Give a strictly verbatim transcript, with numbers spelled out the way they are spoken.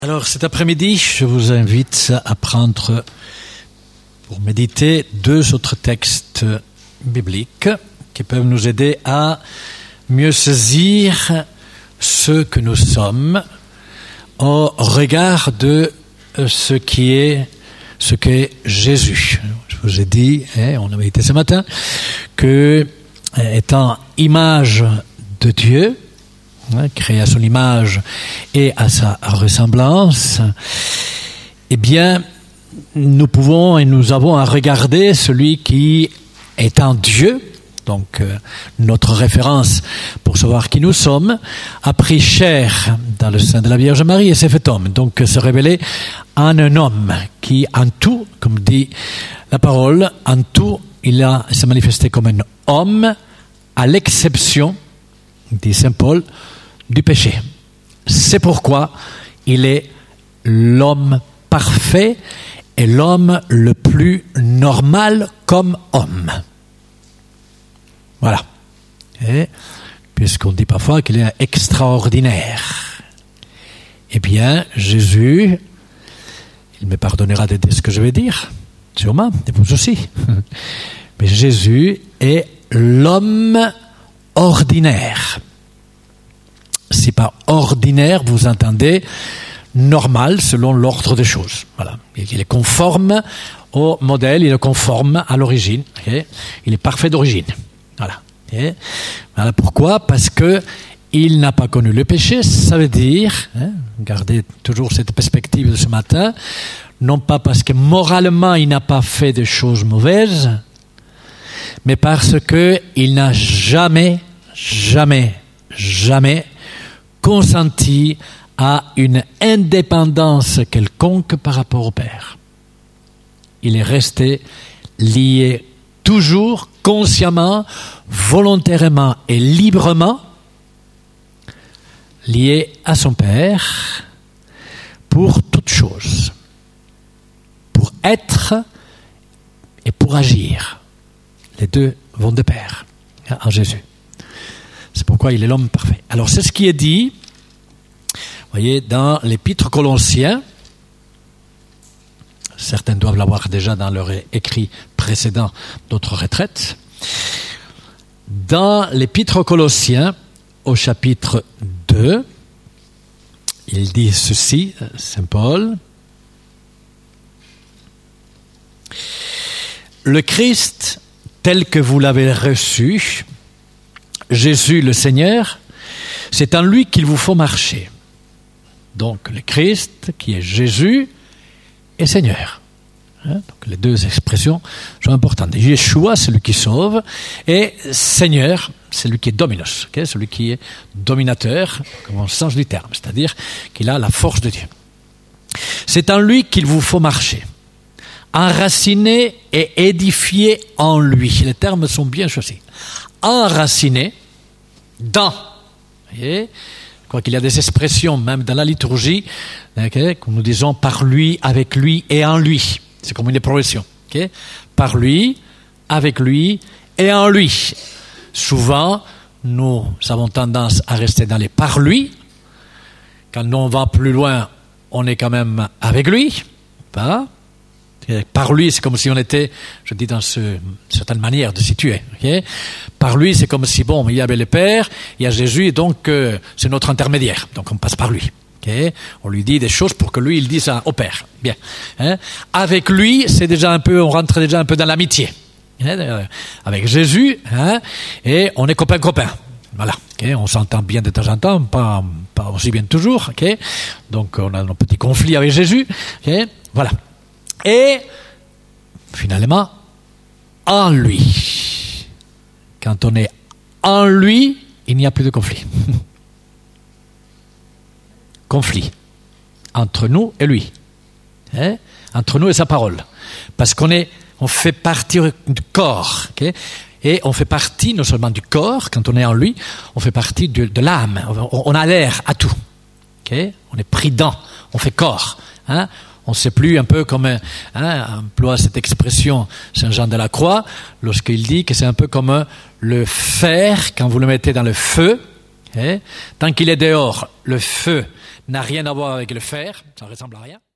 Alors cet après-midi, je vous invite à prendre pour méditer deux autres textes bibliques qui peuvent nous aider à mieux saisir ce que nous sommes au regard de ce qui est ce qu'est Jésus. Je vous ai dit, hein, on a médité ce matin, que étant image de Dieu, créé à son image et à sa ressemblance, eh bien, nous pouvons et nous avons à regarder celui qui est en Dieu, donc euh, notre référence pour savoir qui nous sommes, a pris chair dans le sein de la Vierge Marie et s'est fait homme, donc se révéler en un homme qui, en tout, comme dit la parole, en tout, il a s'est manifesté comme un homme, à l'exception, dit saint Paul, du péché. C'est pourquoi il est l'homme parfait et l'homme le plus normal comme homme. Voilà. Et puisqu'on dit parfois qu'il est extraordinaire, eh bien, Jésus, il me pardonnera de dire ce que je vais dire, sûrement, et vous aussi. Mais Jésus est l'homme ordinaire. Si par ordinaire, vous entendez normal selon l'ordre des choses. Voilà. Il est conforme au modèle, il est conforme à l'origine. Okay. Il est parfait d'origine. Voilà. Okay. Voilà pourquoi? Parce que il n'a pas connu le péché. Ça veut dire, hein, gardez toujours cette perspective de ce matin, non pas parce que moralement il n'a pas fait de choses mauvaises, mais parce que il n'a jamais, jamais, jamais consenti à une indépendance quelconque par rapport au Père. Il est resté lié toujours, consciemment, volontairement et librement, lié à son Père pour toute chose, pour être et pour agir. Les deux vont de pair en Jésus. C'est pourquoi il est l'homme parfait. Alors, c'est ce qui est dit, vous voyez, dans l'épître Colossiens. Certains doivent l'avoir déjà dans leur écrit précédent d'autres retraites. Dans l'épître Colossiens, au chapitre deux, il dit ceci, saint Paul. Le Christ, tel que vous l'avez reçu, Jésus le Seigneur, c'est en lui qu'il vous faut marcher. Donc le Christ, qui est Jésus, est Seigneur. Hein? Donc les deux expressions sont importantes. Yeshua, celui qui sauve, et Seigneur, celui qui est dominos, okay? Celui qui est dominateur, comme au sens du terme, c'est-à-dire qu'il a la force de Dieu. C'est en lui qu'il vous faut marcher, enraciné et édifié en lui. Les termes sont bien choisis. Enraciné dans, vous voyez, je crois qu'il y a des expressions même dans la liturgie, okay, que nous disons par lui, avec lui et en lui. C'est comme une progression. Okay, par lui, avec lui et en lui. Souvent, nous avons tendance à rester dans les par lui. Quand on va plus loin, on est quand même avec lui. Pas Par lui, c'est comme si on était, je dis dans ce, une certaine manière de situer. Okay? Par lui, c'est comme si, bon, il y avait le Père, il y a Jésus, et donc euh, c'est notre intermédiaire. Donc on passe par lui. Okay? On lui dit des choses pour que lui, il dise au Père. Bien. Hein? Avec lui, c'est déjà un peu, on rentre déjà un peu dans l'amitié. Hein? Avec Jésus, hein? Et on est copain-copain. Voilà. Okay? On s'entend bien de temps en temps, pas, pas aussi bien toujours. Okay? Donc on a nos petits conflits avec Jésus. Okay? Voilà. Et, finalement, en lui. Quand on est en lui, il n'y a plus de conflit. Conflit. Entre nous et lui. Hein? Entre nous et sa parole. Parce qu'on est, on fait partie du corps. Okay? Et on fait partie, non seulement du corps, quand on est en lui, on fait partie de, de l'âme. On, on a l'air à tout. Okay? On est pris dans, on fait corps. Hein? On ne sait plus un peu comme, hein, emploie cette expression Saint Jean de la Croix, lorsqu'il dit que c'est un peu comme le fer, quand vous le mettez dans le feu, hein, tant qu'il est dehors, le feu n'a rien à voir avec le fer, ça ressemble à rien.